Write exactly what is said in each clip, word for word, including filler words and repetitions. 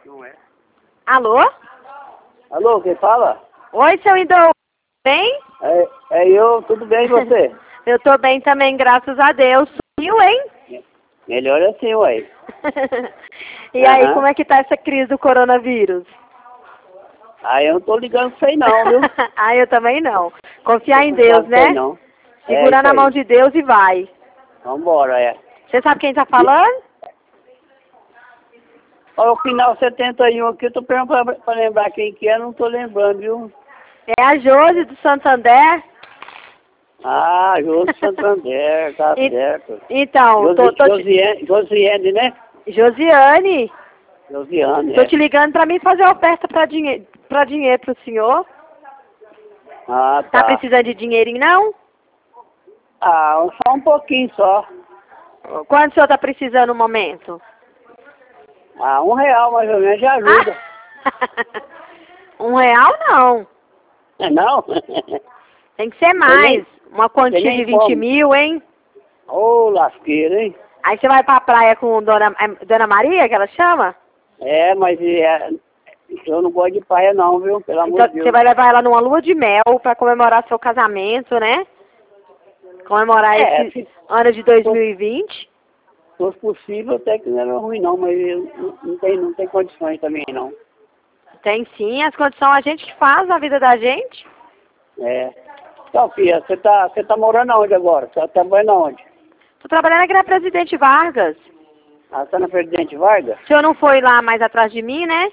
Não é? Alô? Alô, quem fala? Oi, seu Indou. Bem? É, é eu, tudo bem e você? Eu tô bem também, graças a Deus. Sumiu, hein? Melhor assim, ué. E aí, Aham. como é que tá essa crise do coronavírus? Ah, eu não tô ligando pra você não, viu? ah, eu também não. Confiar em Não Deus, sabe né? não. É Segura isso na mão aí. de Deus e vai. Vambora, é. Você sabe quem tá falando? Olha, o final setenta e um aqui, eu tô perguntando pra, pra lembrar quem que é, não tô lembrando, viu? É a Josi do Santander. Ah, José Santander, tá E- certo. Então, tô, Josi, tô te... Josiane, Josiane, né? Josiane, Josiane, tô é. te ligando pra mim fazer oferta pra, dinhe... pra dinheiro pro senhor. Ah, Tá tá. precisando de dinheirinho, não? Ah, só um pouquinho só. Quanto o senhor tá precisando no momento? Ah, um real mais ou menos já ajuda. Ah, um real não. É não? Tem que ser Tem mais. nem, Uma tem quantia de nem vinte como. mil, hein? Ô, lasqueira, hein? Aí você vai pra praia com Dona, é Dona Maria, que ela chama? É, mas é, eu não gosto de praia não, viu? Pelo amor Então de você Deus. vai levar ela numa lua de mel pra comemorar seu casamento, né? Comemorar É, esse se ano de dois mil e vinte. fosse possível, até que não era ruim não, mas eu não, não tem, não tem condições também não. Tem sim, as condições a gente que faz na vida da gente. É. Então, filha, você tá, você tá morando aonde agora? Você tá trabalhando aonde? Tô trabalhando aqui na Presidente Vargas. Ah, tá na Presidente Vargas? O senhor não foi lá mais atrás de mim, né?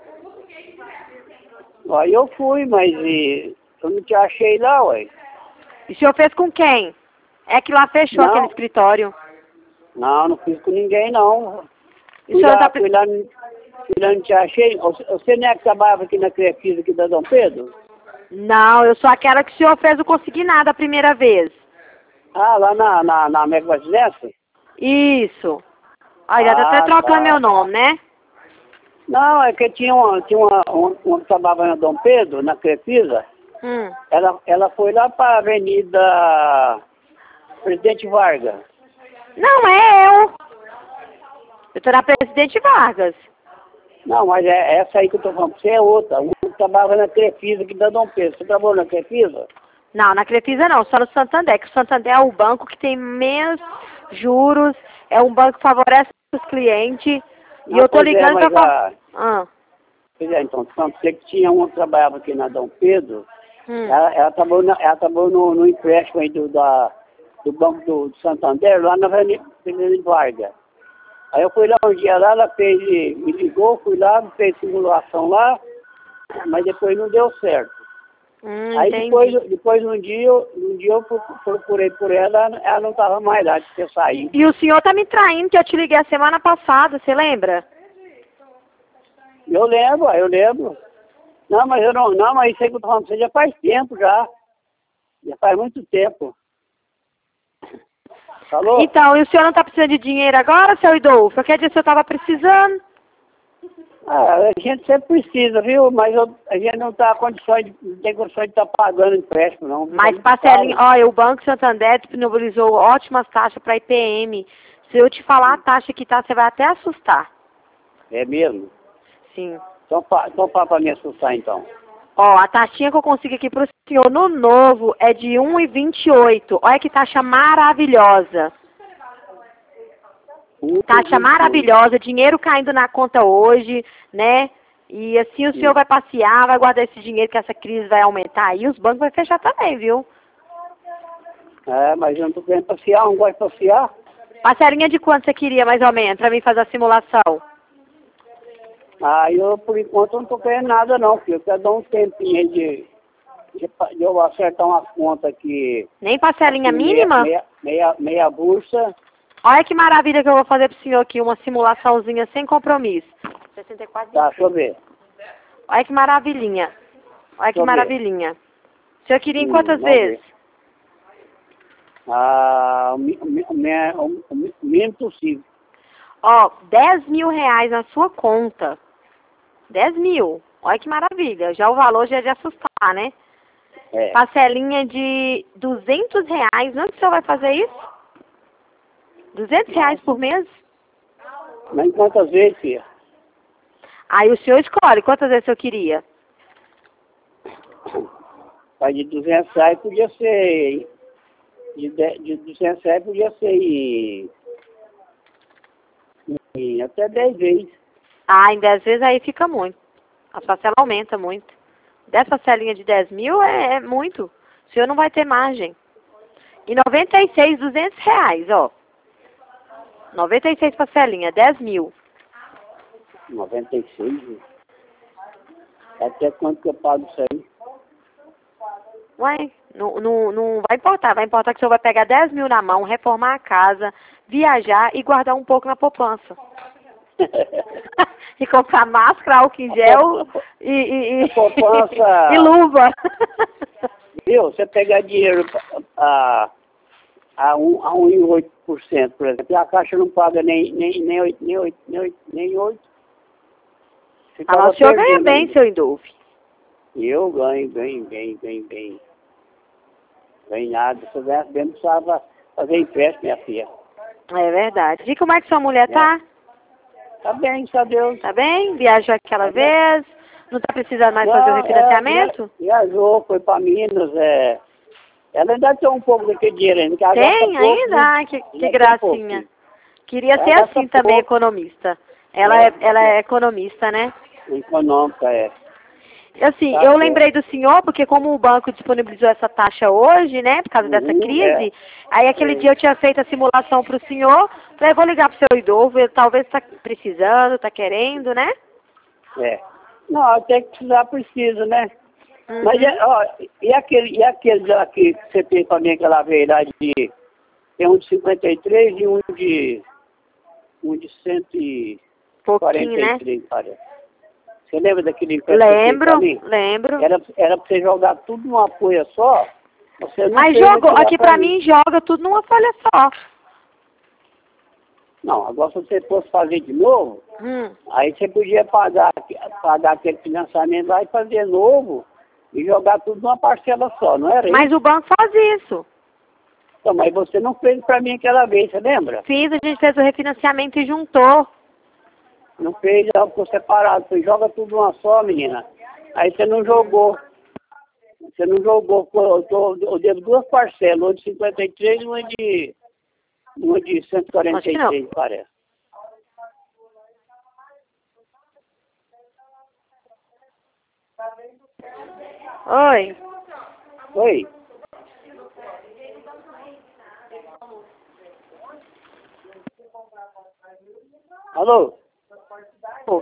Aí eu fui, mas e, eu não te achei lá, ué. E o senhor fez com quem? É que lá fechou aquele Não, escritório. não, não fiz com ninguém não. E o Fui senhor não lá, tá... fui pre- lá, fui lá, não te achei. Você você não é que trabalhava aqui na Crefisa aqui da Dom Pedro? Não, eu sou aquela que o senhor fez o consignado a primeira vez. Ah, lá na, na, na Mega Residência? Isso. Olha, já tá até Ah, trocando meu tá. nome, né? Não, é que tinha uma, tinha uma, uma, uma que trabalhava na Dom Pedro, na Crefisa. Hum. Ela, ela foi lá para a Avenida Presidente Vargas. Não, é eu. Eu tô na Presidente Vargas. Não, mas é essa aí que eu tô falando, você é outra. Uma que trabalhava na Crefisa aqui da Dom Pedro. Você trabalhou na Crefisa? Não, na Crefisa não, só no Santander, que o Santander é o banco que tem menos juros, é um banco que favorece os clientes, e Não, eu tô pois é, ligando pra... mas fa- a... Ah, Pois é, então, então, você que tinha uma que trabalhava aqui na Dom Pedro, hum. ela, ela trabalhou, na, ela trabalhou no, no empréstimo aí do, da, do Banco do, do Santander, lá na Avenida Presidente Vargas. Aí eu fui lá um dia lá, ela fez, me ligou, fui lá, fez simulação lá, mas depois não deu certo. Hum, Aí entendi. depois, depois um dia, eu- um dia eu pro- procurei por ela, ela não estava mais lá, de ter saído. E o senhor tá me traindo, que eu te liguei a semana passada, você lembra? Eu lembro, eu lembro. Não, mas eu não, não, mas isso aí que eu tô falando pra você já faz tempo já. Já faz muito tempo. Falou? Então, e o senhor não tá precisando de dinheiro agora, seu Idolfo? Qualquer dia o senhor tava precisando. Ah, a gente sempre precisa, viu? Mas eu- a gente não tá condições de, não tem condições de estar pagando empréstimo, não. Mas Tá muito parcelinha, caro. olha, o Banco Santander disponibilizou ótimas taxas para I P M. Se eu te falar a taxa que tá, você vai até assustar. É mesmo? Sim. Então, fa- então fala pra me assustar, então. Ó, a taxinha que eu consigo aqui pro senhor no novo é de um vírgula vinte e oito. Olha que taxa maravilhosa. Um, Taxa dois, maravilhosa, dinheiro caindo na conta hoje, né? E assim o senhor vai passear, vai guardar esse dinheiro que essa crise vai aumentar e os bancos vão fechar também, viu? É, mas eu não tô querendo passear, não gosto de passear. Parcelinha de quanto você queria, mais ou menos, pra mim fazer a simulação? Ah, eu, por enquanto, não tô querendo nada, não, filho. Eu quero dar um tempinho aí de, de, de eu acertar umas contas aqui. Nem parcelinha Aqui, meia, mínima? meia, meia, meia bursa. Olha que maravilha que eu vou fazer pro senhor aqui, uma simulaçãozinha sem compromisso. sessenta e quatro, Tá, deixa eu ver. Olha que maravilhinha. Olha que Deixa eu ver. maravilhinha. O senhor queria em Hum, quantas vamos vezes? ver. Ah, o mi- o mi- o mi- o- o mi- o mínimo possível. Ó, dez mil reais na sua conta. dez mil. Olha que maravilha. Já o valor já é de assustar, né? É. Parcelinha de duzentos reais. Onde o senhor vai fazer isso? duzentos reais por mês? Mas em quantas vezes, filha? Aí o senhor escolhe quantas vezes o senhor queria. Mas de duzentos reais podia ser... De, de, de duzentos reais podia ser em, em até dez vezes. Ah, em dez vezes aí fica muito. A parcela aumenta muito. dez parcelinhas de dez mil é, é muito. O senhor não vai ter margem. E noventa e seis, duzentos reais, ó. noventa e seis parcelinhas, dez mil. noventa e seis? Até quanto que eu pago isso aí? Ué, não, não, não vai importar. Vai importar que o senhor vai pegar dez mil na mão, reformar a casa, viajar e guardar um pouco na poupança. E comprar máscara, álcool em gel e, e, e, poupança... e luva. Viu? Você pegar dinheiro a, a, um, a um vírgula oito por cento, por exemplo, e a Caixa não paga nem, nem, nem oito, nem oito, nem oito, nem oito. Ah, mas o senhor ganha bem, ainda. seu Indulfo. Eu ganho, ganho, ganho, ganho, ganho. Ganho nada. Se eu ganhasse bem, não precisava fazer empréstimo, minha filha. É verdade. E como é que sua mulher tá? Tá bem, só Deus. Tá bem? Viajou aquela tá vez? Não tá precisando mais não, fazer o refinanciamento? É, viajou, foi pra Minas, é... Ela ainda tem um pouco daquele dinheiro ainda. Que ela Tem gasta pouco, ainda? né? Ai, que, que gracinha. Queria Ela ser gasta assim também, pouco. economista. Ela é, ela é economista, né? Econômica, é. Assim, Tá eu certo. lembrei do senhor, porque como o banco disponibilizou essa taxa hoje, né, por causa dessa Uhum, crise, é. aí aquele É. dia eu tinha feito a simulação para o senhor, falei, vou ligar para o seu Idolfo, ele talvez está precisando, está querendo, né? É. Não, até que precisar precisa, né? Uhum. Mas, é, ó, e aquele, e aquele lá que você fez pra mim aquela vez lá de... Tem um de cinquenta e três e um de... Um de cento e quarenta Pouquinho, e né? três, parece. Você lembra daquele que você fez pra Lembro, mim? lembro. Era, era pra você jogar tudo numa folha só. Você não Mas fez jogou, aquilo lá aqui pra mim joga tudo numa folha só. Não, agora se você fosse fazer de novo, Hum. aí você podia pagar, pagar aquele financiamento lá e fazer novo e jogar tudo numa parcela só, não era Mas isso? o banco faz isso. Então, mas você não fez pra mim aquela vez, você lembra? Fiz, a gente fez o refinanciamento e juntou. Não fez, não, ficou separado. Você joga tudo numa só, menina. Aí você não jogou. Você não jogou. Eu, tô, eu devo duas parcelas, uma de cinquenta e três e uma de, uma de cento e quarenta e três, parece. Oi. Oi. Alô? Uf.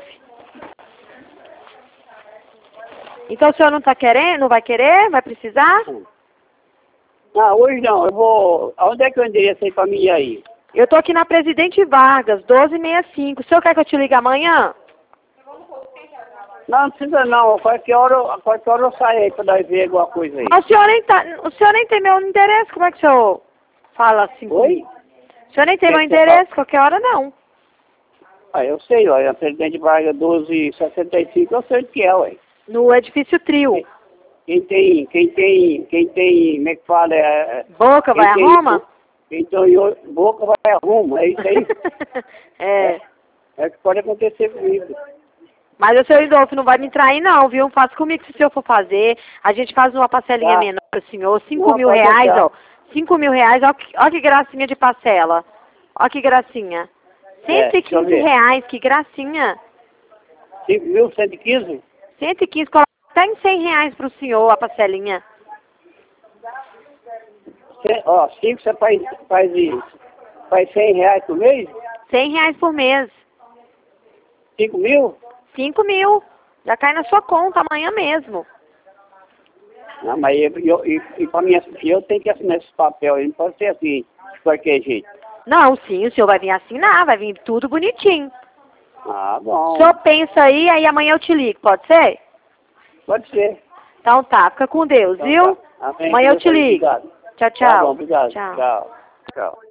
Então o senhor não está querendo, não vai querer, vai precisar? Ah, hoje não, eu vou... Aonde é que eu endereço aí pra mim ir aí? Eu estou aqui na Presidente Vargas, doze e sessenta e cinco. O senhor quer que eu te ligue amanhã? Não, não precisa não. A qualquer hora, a qualquer hora eu saio aí pra nós ver alguma coisa aí. Mas o senhor nem, tá, o senhor nem tem meu endereço, como é que o senhor fala assim? Oi? O senhor nem tem Que meu que você endereço, qualquer hora não. Ah, eu sei, ó. A Presidente Vargas doze e sessenta e cinco, eu sei o que é, ué. No edifício Trio. Quem tem, quem tem, quem tem, como é que fala? É, Boca vai a tem, Roma? Quem tem boca vai a Roma, é isso aí? É. é. É o que pode acontecer comigo. Mas o seu Idolfo não vai me trair não, viu? Faça comigo se o senhor for fazer. A gente faz uma parcelinha Tá. menor pro senhor, cinco Não, mil pode reais, deixar. ó. Cinco mil reais, ó que, ó que gracinha de parcela. Ó que gracinha. É, Cento e deixa eu quinze ver. reais, que gracinha. cinco mil cento e quinze? Cento e quinze, coloca até em cem reais pro senhor a parcelinha. Cê, ó, cinco você faz, faz isso. Faz cem reais por mês? Cem reais por mês. cinco mil? Cinco mil. Já cai na sua conta amanhã mesmo. Não, mas eu, eu, eu, eu, pra minha, eu tenho que assinar esse papel aí, não pode ser assim, de qualquer jeito. Não, sim, o senhor vai vir assinar, vai vir tudo bonitinho. Ah, bom. O senhor pensa aí, aí amanhã eu te ligo, pode ser? Pode ser. Então tá, fica com Deus, Então, viu? tá. Amém. Amanhã eu te ligo. Obrigado. Tchau, Tá tchau. bom, obrigado. Tchau. Tchau. Tchau.